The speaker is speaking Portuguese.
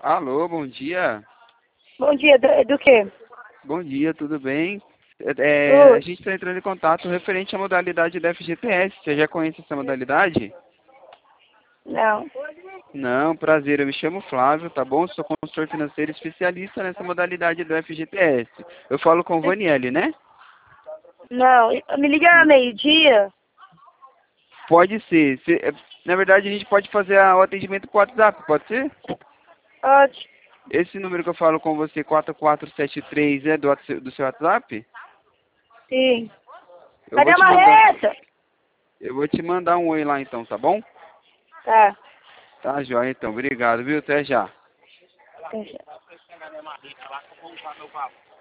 Alô, bom dia. Bom dia, do quê? Bom dia, tudo bem? A Tudo. gente está entrando em contato referente à modalidade da FGTS. Você já conhece essa modalidade? Não. Não, prazer. Eu me chamo Flávio, tá bom? Sou consultor financeiro especialista nessa modalidade do FGTS. Eu falo com o Vaniele, né? Não. Me liga meio-dia? Pode ser. Na verdade, a gente pode fazer o atendimento por WhatsApp, pode ser? Pode. Esse número que eu falo com você, 4473, é do seu WhatsApp? Sim. Eu Cadê vou a te mandar, marreta? eu vou te mandar um oi lá então, tá bom? Tá. Tá, joia, então. Obrigado, viu? Até já. Deixa.